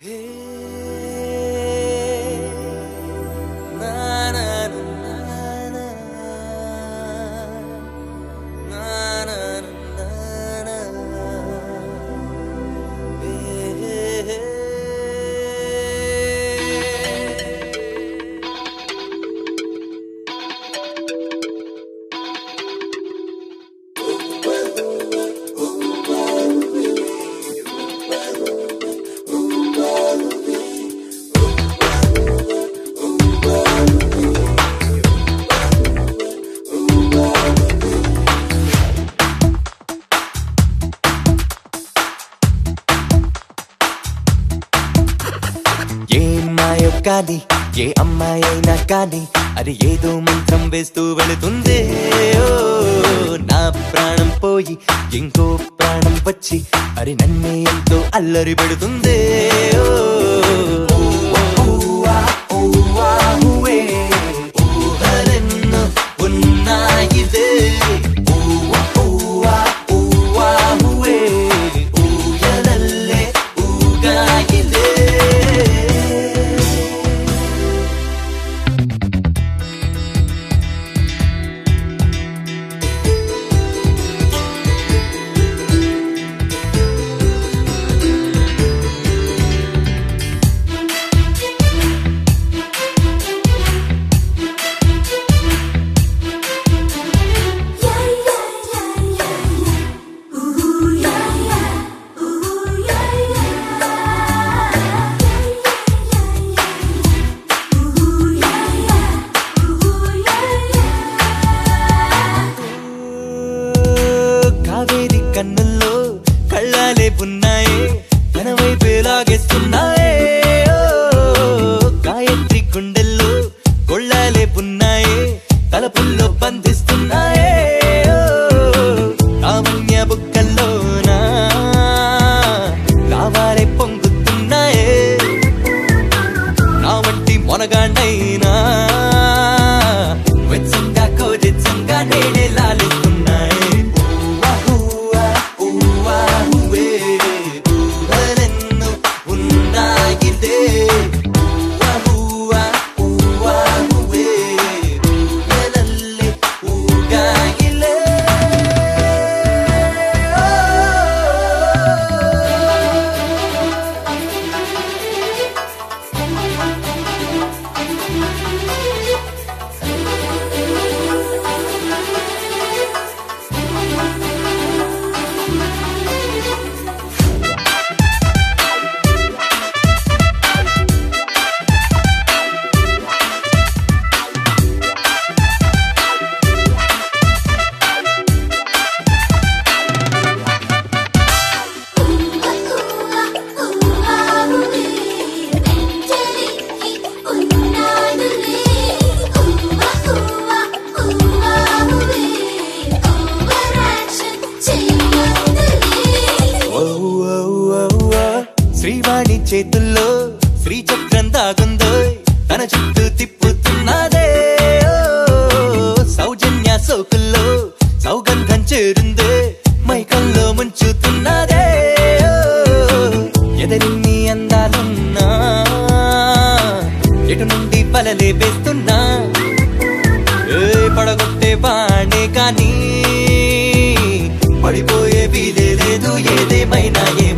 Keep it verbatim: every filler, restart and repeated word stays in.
కానీ ఏ అమ్మాయి అయినా కానీ అది ఏదో మంత్రం వేస్తూ వెళుతుంది. నా ప్రాణం పోయి ఇంకో ప్రాణం వచ్చి అది నన్నే ఎంతో అల్లరి పెడుతుంది. ఊహలెన్నో ఉన్నాయిదే ఊయలల్లే ఊగాయిలే. కన్నుల్లో కళ్ళాలే ఉన్నాయే తన వైపే లాగేస్తున్నాయే. గాయత్రి గుండెల్లో కొళ్ళాలే ఉన్నాయే తలపుల్లో బంధిస్తున్నాయే. కామన్య బుక్కల్లోనా కావాలే పొంగుతున్నాయే. నా వంటి మొనగాండైనా వెచ్చంగా కోజెచ్చంగా నేనే లాలిస్తున్నాయే. శ్రీవాణి చేతుల్లో శ్రీచక్రం దాగుందో తన చుట్టూ తిప్పుతున్నదే. సౌజన్య సోకుల్లో సౌగంధం చేరిందే మైకల్లో ముంచుతున్నదే. ఎదరిన్ని అందాలున్నా ఎటు నుండి పలలే వేస్తున్నా ఏ పడగొట్టే బాణే కానీ పడిపోయే వీలే లేదు ఏదేమైనా.